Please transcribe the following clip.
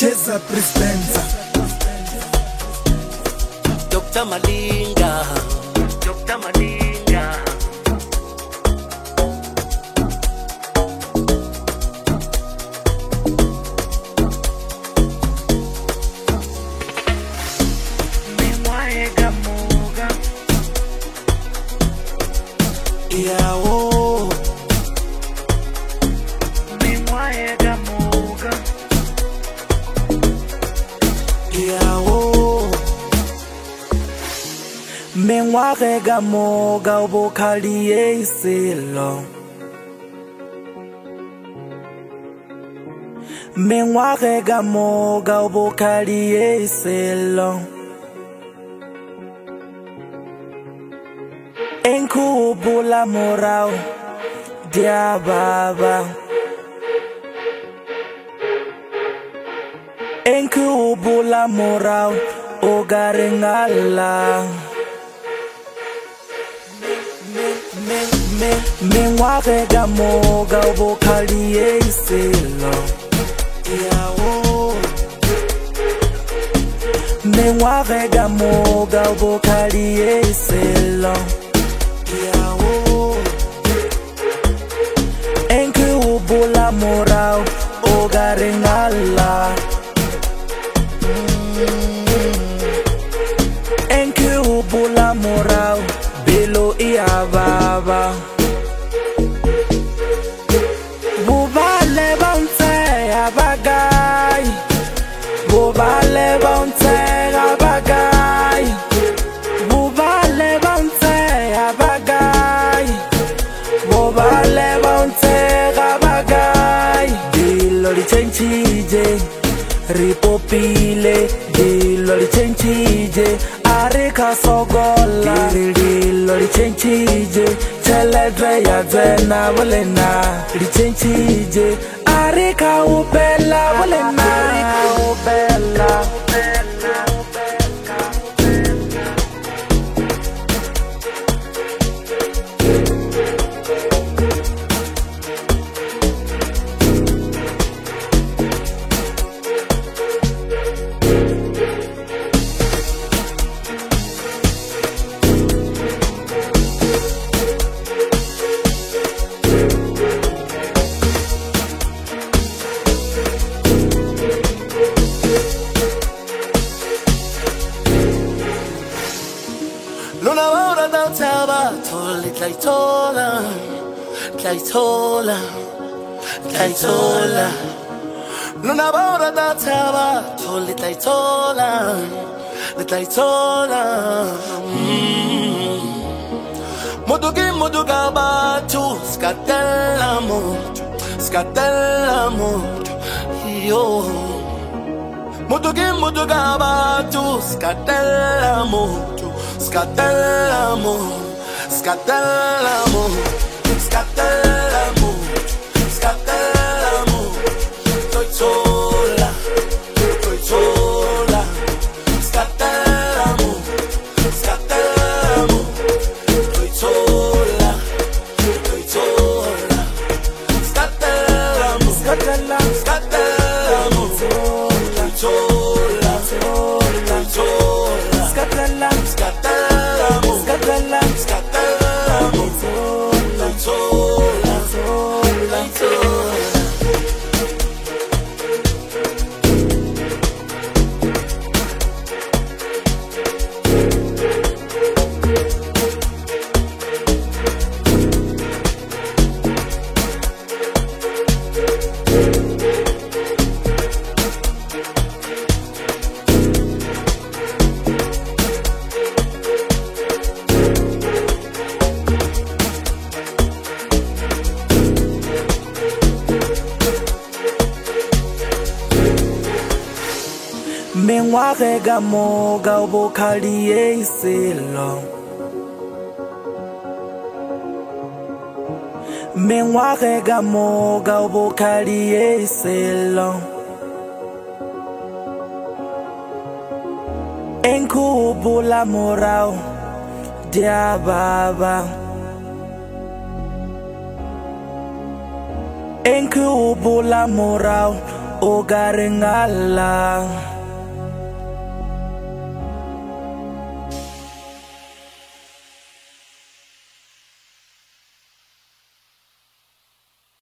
Cheza Prispenza Dr. Malinga Dr. Malinga Mimwaega moga Yao Mimwaega moga Yao Mengwarega moga obokaliye isilo Mengwarega moga obokaliye isilo Enkubula morao dia baba Enkubula morao ogarengala Mengwarega moga obokaliye isilo Yao Mengwarega moga obokaliye isilo Yao Enkubula morao ogarengala Enkubula morao Belo iya baba Bubale bonte abagay Bubale bonte abagay Bubale bonte abagay Bubale bonte abagay Dilo li chenchije Ripopile Dilo li chenchije Arika sogola Dilo li chenchije Teledre ya dwena walena Li chenchije Arika ubela walena Arika ubela Luna ora da taba tolli tlaitola Tlaitola Tlaitola Luna ora da taba tolli tlaitola Tlaitola Muduga batu Scatella moto Yo Muduga batu Scatella moto Scatella moto Scatella moto Scatella moto Scatella moto Toitola Toitola Scatella moto Scatella moto Toitola Toitola Scatella moto Scatella Scatella moto Toitola Toitola Scatella Scatella Scatella Scatella Toitola Toitola Mengwarega moga obokaliye isilo Mengwarega moga obokaliye isilo Enkubula morao dia baba Enkubula morao o ka re ngala